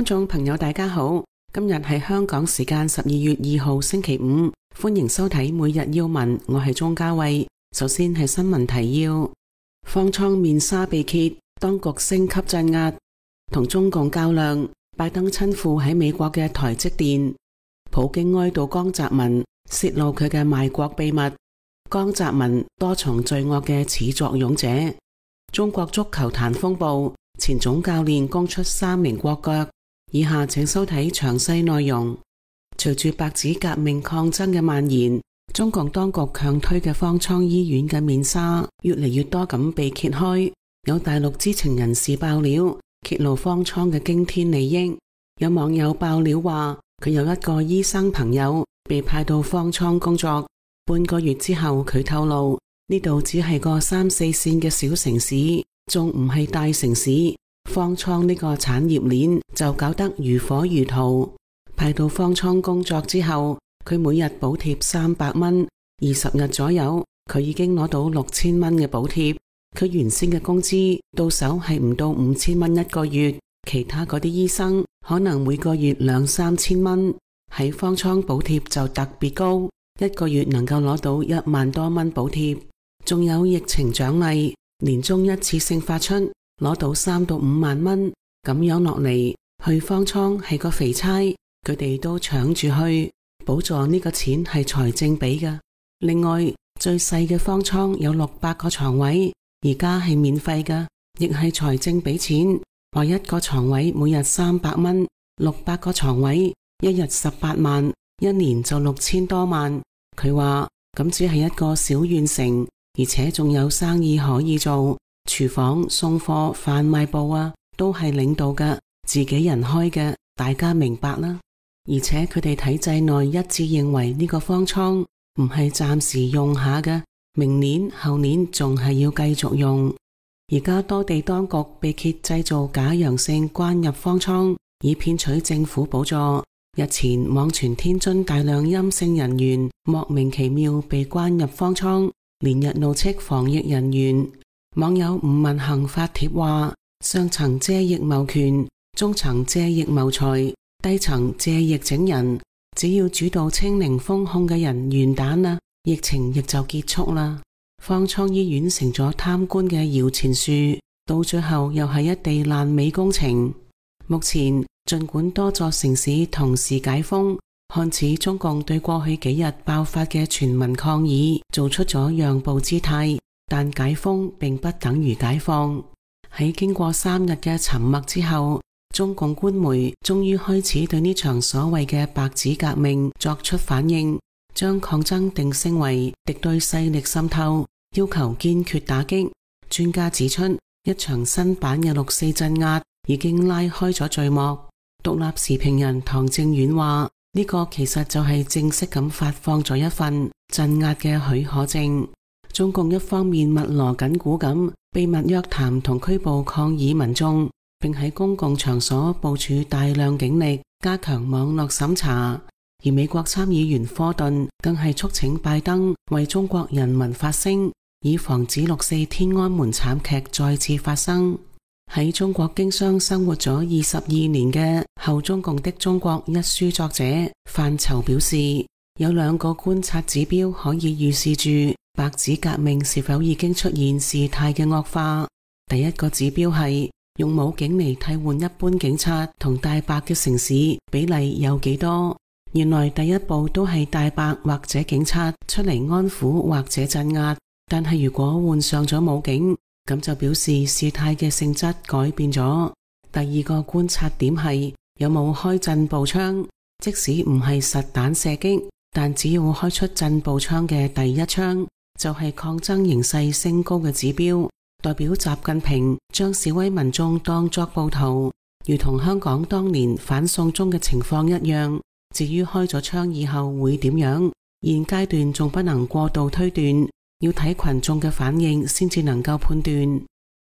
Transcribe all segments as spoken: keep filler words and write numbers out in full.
觀眾朋友大家好，今日係香港時間十二月二號星期五，歡迎收睇每日要聞，我係鍾嘉慧。首先係新聞提要：方艙面紗被揭，當局升級鎮壓，同中共較量，拜登親赴喺美國嘅台積電，普京哀悼江澤民，泄露佢嘅賣國秘密，江澤民多重罪惡嘅始作俑者。中國足球壇風暴，前總教練供出三名國腳。以下請收睇詳細內容。隨住白紙革命抗爭嘅蔓延，中共當局強推嘅方艙醫院嘅面紗越嚟越多咁被揭開。有大陸知情人士爆料，揭露方艙嘅驚天利益。有網友爆料話，佢有一個醫生朋友被派到方艙工作，半個月之後佢透露，呢度只係個三四線嘅小城市，仲唔係大城市。方艙呢個產業鏈就搞得如火如荼。派到方艙工作之後，佢每日補貼三百蚊，二十日左右，佢已經攞到六千蚊嘅補貼。佢原先嘅工資到手係唔到五千蚊一個月，其他嗰啲醫生可能每個月兩三千蚊，喺方艙補貼就特別高，一個月能夠攞到一萬多蚊補貼。仲有疫情獎勵，年終一次性發出，攞到三到五萬蚊，咁樣落嚟，去方艙係個肥差，佢哋都搶住去。補助呢個錢係財政俾㗎。另外，最細嘅方艙有六百個床位，而家係免費㗎，亦係財政俾錢。話一個床位每日三百蚊，六百個床位一日十八萬，一年就六千多萬。佢話咁只係一個小縣城，而且仲有生意可以做。廚房、送貨、販賣部啊，都係領導嘅，自己人開嘅，大家明白啦。而且佢哋體制內一致認為呢個方艙唔係暫時用下嘅，明年、後年仲係要繼續用。而家多地當局被揭製造假陽性關入方艙，以騙取政府補助。日前網傳天津大量陰性人員莫名其妙被關入方艙，連日怒斥防疫人員。網友吳文恒發帖話：上層借疫謀權，中層借疫謀財，低層借疫整人。只要主導清零封控嘅人完蛋啦，疫情亦就結束啦。方艙醫院成咗貪官嘅搖錢樹，到最後又係一地爛尾工程。目前盡管多座城市同時解封，看似中共對過去幾日爆發嘅全民抗議做出咗讓步姿態。但解封並不等於解放。喺經過三日嘅沉默之後，中共官媒終於開始對呢場所謂嘅白紙革命作出反應，將抗爭定性為敵對勢力滲透，要求堅決打擊。專家指出，一場新版嘅六四鎮壓已經拉開咗序幕。獨立時評人唐正遠話：呢個其實就係正式咁發放咗一份鎮壓嘅許可證。中共一方面密鑼緊鼓咁秘密約談同拘捕抗議民眾，並喺公共場所部署大量警力，加強網絡審查。而美國參議員科頓更係促請拜登為中國人民發聲，以防止六四天安門慘劇再次發生。喺中國經商生活咗二十二年嘅後中共的中國一書作者範疇表示，有兩個觀察指標可以預示住白紙革命是否已經出現事態嘅惡化。第一個指標係用武警嚟替換一般警察同大白嘅城市比例有幾多。原來第一步都係大白或者警察出嚟安撫或者鎮壓，但係如果換上咗武警，咁就表示事態嘅性質改變咗。第二個觀察點係有冇開震步槍，即使唔係實彈射擊，但只要開出震步槍嘅第一槍，就係抗爭形勢升高嘅指標，代表習近平將示威民眾當作暴徒，如同香港當年反送中嘅情況一樣。至於開咗槍以後會點樣，現階段仲不能過度推斷，要睇群眾嘅反應先至能夠判斷。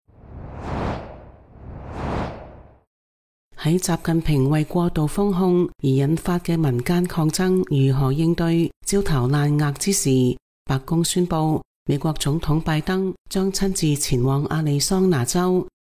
喺習近平為過度封控而引發嘅民間抗爭如何應對焦頭爛額之時，白宮宣布美國總統拜登將親自前往亞利桑那州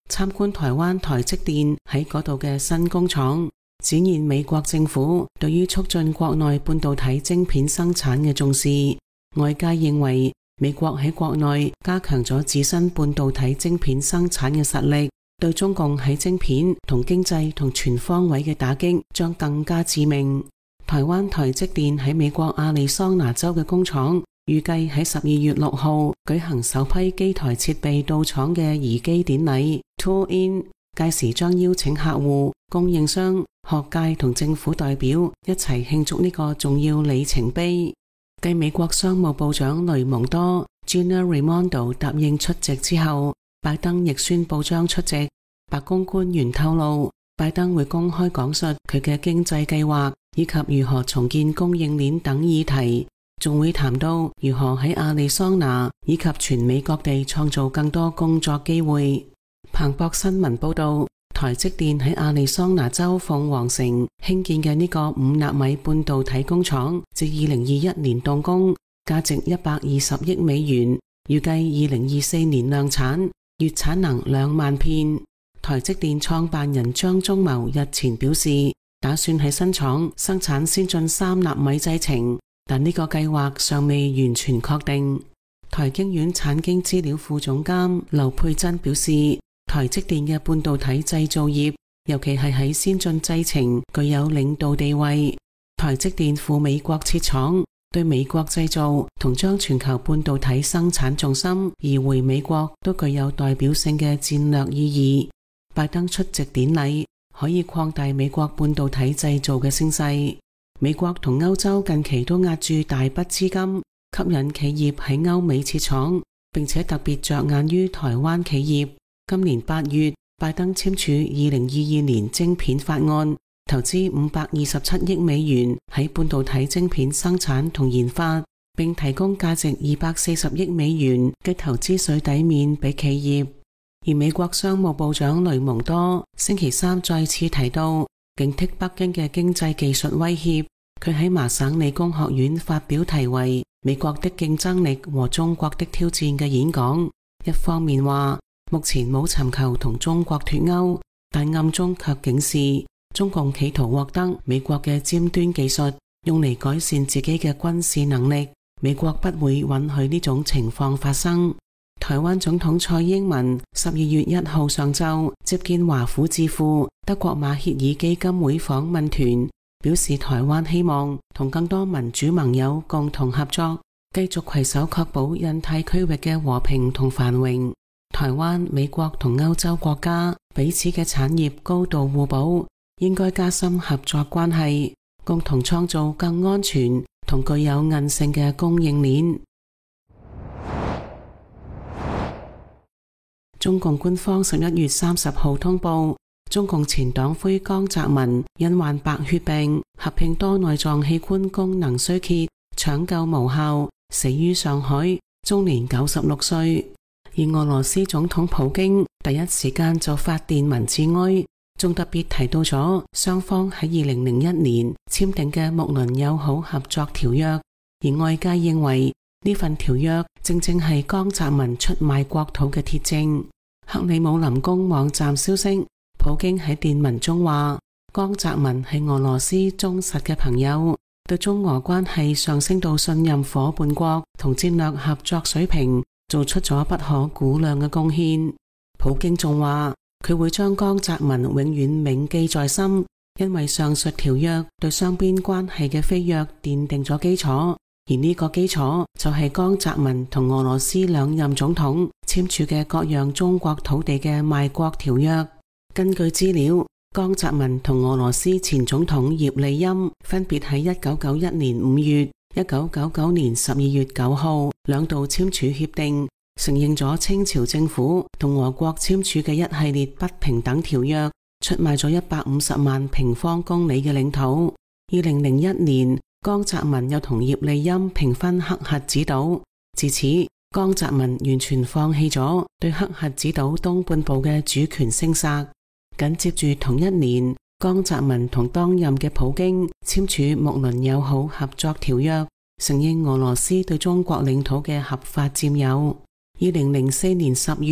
參觀台灣台積電喺嗰度嘅新工廠，展現美國政府對於促進國內半導體晶片生產嘅重視。外界認為美國喺國內加強咗自身半導體晶片生產嘅實力，對中共喺晶片同經濟同全方位嘅打擊將更加致命。台灣台積電喺美國亞利桑那州嘅工廠預計喺十二月六號舉行首批機台設備到廠嘅移機典禮 Tour In， 屆時將邀請客戶、供應商、學界同政府代表一齊慶祝呢個重要里程碑。繼美國商務部長雷蒙多 Gina Raimondo 答應出席之後，拜登亦宣布將出席。白宮官員透露，拜登會公開講述佢嘅經濟計劃以及如何重建供應鏈等議題，仲會談到如何喺亞利桑那以及全美各地創造更多工作機會。彭博新聞報道，台積電喺亞利桑那州鳳凰城興建嘅呢個五納米半導體工廠，自二零二一年動工，價值一百二十億美元，預計二零二四年量產，月產能兩萬片。台積電創辦人張忠謀日前表示，打算喺新廠生產先進三納米製程，但呢個計劃尚未完全確定。台經院產經資料副總監劉佩珍表示，台積電嘅半導體製造業，尤其係喺先進製程具有領導地位。台積電赴美國設廠，對美國製造同將全球半導體生產重心移回美國都具有代表性嘅戰略意義。拜登出席典禮可以擴大美國半導體製造嘅聲勢。美國同歐洲近期都押注大筆資金，吸引企業喺歐美設廠，並且特別着眼於台灣企業。今年八月，拜登簽署二零二二年晶片法案，投資五百二十七億美元喺半導體晶片生產同研發，並提供價值二百四十億美元嘅投資水底面俾企業。而美國商務部長雷蒙多星期三再次提到警惕北京嘅經濟技術威脅。佢喺麻省理工學院發表題為《美國的競爭力和中國的挑戰》嘅演講，一方面話目前冇尋求同中國脫鈎，但暗中卻警示中共企圖獲得美國嘅尖端技術，用嚟改善自己嘅軍事能力。美國不會允許呢種情況發生。台灣總統蔡英文十二月一號上晝接見華府智庫德國馬歇爾基金會訪問團，表示台灣希望同更多民主盟友共同合作，繼續攜手確保印太區域嘅和平同繁榮。台灣、美國同歐洲國家彼此嘅產業高度互補，應該加深合作關係，共同創造更安全同具有韌性嘅供應鏈。中共官方十一月三十號通報，中共前黨魁江澤民因患白血病、合併多內臟器官功能衰竭，搶救無效，死於上海，終年九十六歲。而俄羅斯總統普京第一時間就發電文致哀，仲特別提到咗雙方喺二零零一年簽訂嘅睦鄰友好合作條約，而外界認為呢份條約正正係江澤民出賣國土嘅鐵證。克里姆林宮網站消息，普京喺電文中話，江澤民係俄羅斯忠實嘅朋友，對中俄關係上升到信任夥伴國同戰略合作水平做出咗不可估量嘅貢獻。普京仲話，佢會將江澤民永遠銘記在心，因為上述條約對雙邊關係嘅飛躍奠定咗基礎，而呢個基礎就係江澤民同俄羅斯兩任總統簽署嘅割讓中國土地嘅賣國條約。根據資料，江澤民同俄羅斯前總統葉利欽分別喺一九九一年五月、一九九九年十二月九號兩度簽署協定，承認咗清朝政府同俄國簽署嘅一系列不平等條約，出賣咗一百五十萬平方公里嘅領土。二零零一年，江澤民又同葉利欽平分黑瞎子島，自此江澤民完全放棄咗對黑瞎子島東半部嘅主權聲索。緊接住同一年，江澤民同當任嘅普京簽署睦鄰友好合作條約，承認俄羅斯對中國領土嘅合法佔有。二零零四年十月，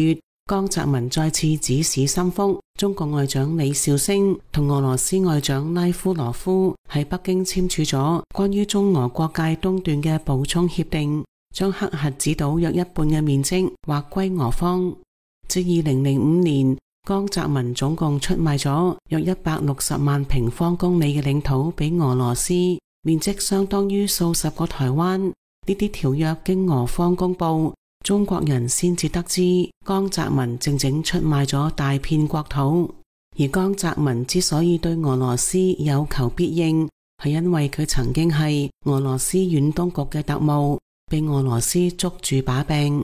江澤民再次指使心腹，中國外長李肇星同俄羅斯外長拉夫羅夫喺北京簽署咗關於中俄國界東段嘅補充協定，將黑核子島約一半嘅面積劃歸俄方。至二零零五年，江澤民總共出賣咗約一百六十萬平方公里嘅領土俾俄羅斯，面積相當於數十個台灣。呢啲條約經俄方公布，中國人先至得知江澤民靜靜出賣咗大片國土。而江澤民之所以對俄羅斯有求必應，係因為佢曾經係俄羅斯遠東局嘅特務，被俄羅斯捉住把柄。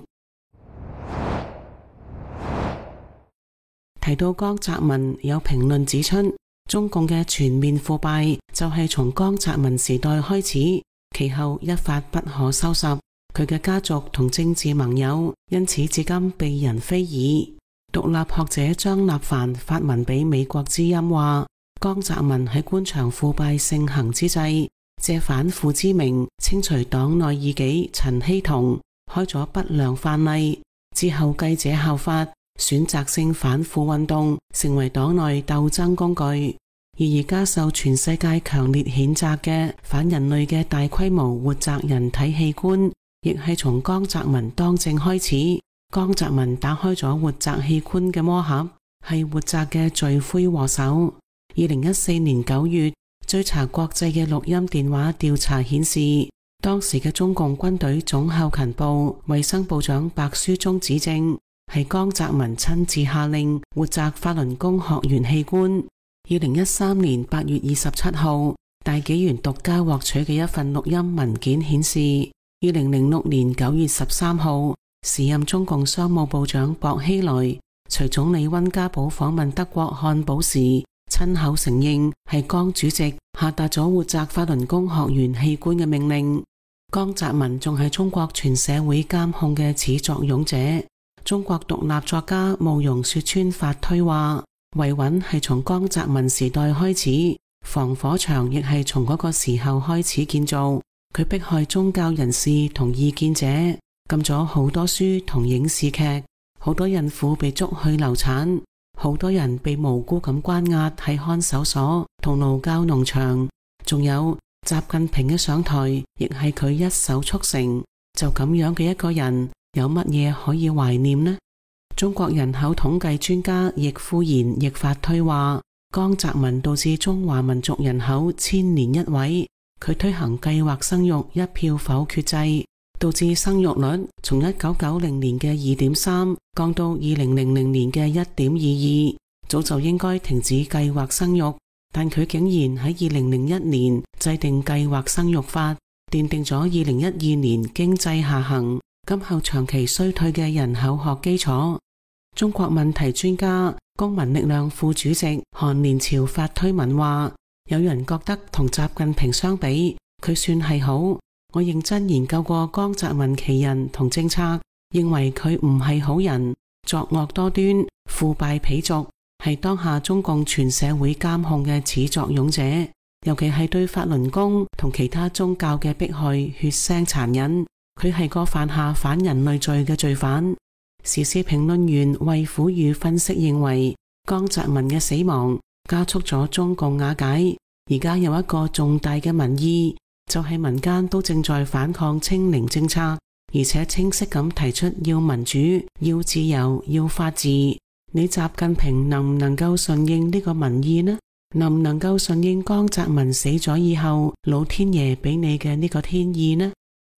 提到江澤民，有評論指出，中共嘅全面腐敗就係從江澤民時代開始，其後一發不可收拾。佢嘅家族同政治盟友因此至今被人非議。獨立學者張立凡發文俾美國之音話，江澤民喺官場腐敗盛行之際，借反腐之名清除黨內異己陳希同，開咗不良範例。之後繼者效法，選擇性反腐運動成為黨內鬥爭工具。而而家受全世界強烈譴責嘅反人類嘅大規模活摘人體器官，亦係從江澤民當政開始。江澤民打開咗活摘器官嘅魔盒，係活摘嘅罪魁禍首。二零一四年九月，追查國際嘅錄音電話調查顯示，當時嘅中共軍隊總後勤部衛生部長白書忠指證，係江澤民親自下令活摘法輪功學員器官。二零一三年八月二十七號，大紀元獨家獲取嘅一份錄音文件顯示，二零零六年九月十三號，時任中共商務部長薄熙來隨總理溫家寶訪問德國漢堡時，親口承認係江主席下達咗活摘法輪功學員器官嘅命令。江澤民仲係中國全社會監控嘅始作俑者。中國獨立作家慕容雪村發推話，維穩係從江澤民時代開始，防火牆亦係從嗰個時候開始建造。佢迫害宗教人士同異見者，禁咗好多書同影視劇，好多孕婦被捉去流產，好多人被無辜咁關押喺看守所同勞教農場。仲有習近平嘅上台，亦係佢一手促成。就咁樣嘅一個人，有乜嘢可以懷念呢？中國人口統計專家易富賢亦發推話，江澤民導致中華民族人口千年一位。佢推行計劃生育一票否決制，導致生育率從一九九零年嘅二點三降到二零零零年嘅一點二二。早就應該停止計劃生育，但佢竟然喺二零零一年制定計劃生育法，奠定咗二零一二年經濟下行、今後長期衰退嘅人口學基礎。中國問題專家公民力量副主席韓連朝發推文話，有人覺得同習近平相比，佢算係好。我認真研究過江澤民其人同政策，認為佢唔係好人，作惡多端，腐敗鄙俗，係當下中共全社會監控嘅始作俑者。尤其係對法輪功同其他宗教嘅迫害血腥殘忍，佢係個犯下反人類罪嘅罪犯。時事評論員衛虎宇分析認為，江澤民嘅死亡加速咗中共瓦解。而家有一個重大嘅民意，就係民間都正在反抗清零政策，而且清晰咁提出要民主、要自由、要法治。你習近平能唔能夠順應呢個民意呢？能唔能夠順應江澤民死咗以後，老天爺俾你嘅呢個天意呢？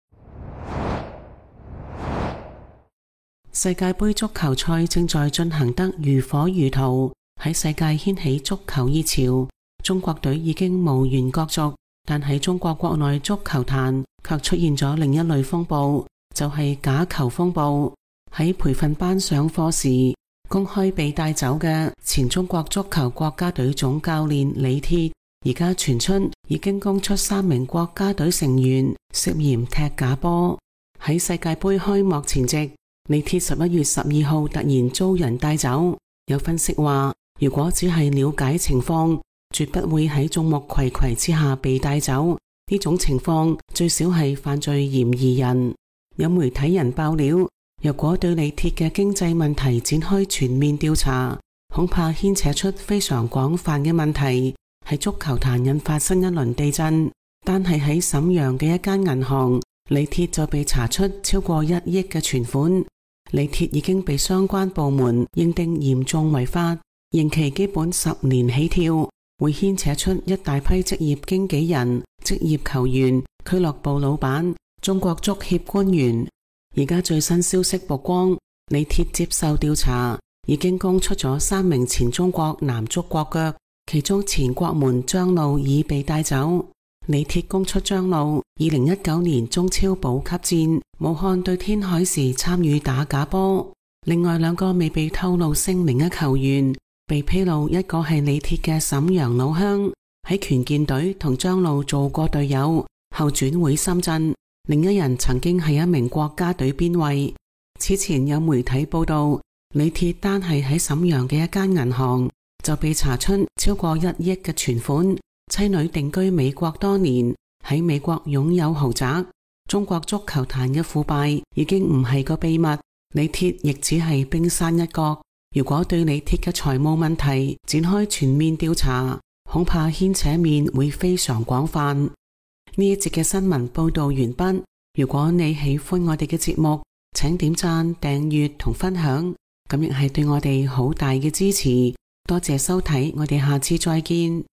世界盃足球賽正在進行得如火如荼，喺世界掀起足球熱潮。中國隊已經無緣角逐，但喺中國國內足球壇卻出現咗另一類風暴，就係假球風暴。喺培訓班上課時，公開被帶走嘅前中國足球國家隊總教練李鐵，而家傳出已經供出三名國家隊成員涉嫌踢假波。喺世界盃開幕前夕，李鐵十一月十二號突然遭人帶走。有分析話，如果只係了解情況，絕不會喺眾目睽睽之下被帶走。呢種情況最少係犯罪嫌疑人。有媒體人爆料， 若果對李鐵嘅經濟問題展開全面調查，恐怕牽扯出非常廣泛嘅問題，喺足球壇引發新一輪地震。單係喺瀋陽嘅一間銀行，李鐵就被查出超過一億嘅存款。李鐵已經被相關部門認定嚴重違法，刑期基本十年起跳，會牽扯出一大批職業經紀人、職業球員、俱樂部老闆、中國足協官員。而家最新消息曝光，李鐵接受調查，已經供出咗三名前中國男足國腳，其中前國門張路已被帶走。李鐵供出張路二零一九年中超保級戰武漢對天海時參與打假波，另外兩個未被透露姓名嘅球員被披露，一個係李鐵嘅瀋陽老鄉，喺權健隊同張路做過隊友，後轉會深圳；另一人曾經係一名國家隊邊衛。此前有媒體報道，李鐵單係喺瀋陽嘅一間銀行就被查出超過一億嘅存款。妻女定居美國多年，喺美國擁有豪宅。中國足球壇嘅腐敗已經唔係個秘密，李鐵亦只係冰山一角。如果對李鐵嘅財務問題展開全面調查，恐怕牽扯面會非常廣泛。呢一節嘅新聞報道完畢。如果你喜歡我哋嘅節目，請點讚、訂閱同分享，咁亦係對我哋好大嘅支持。多謝收睇，我哋下次再見。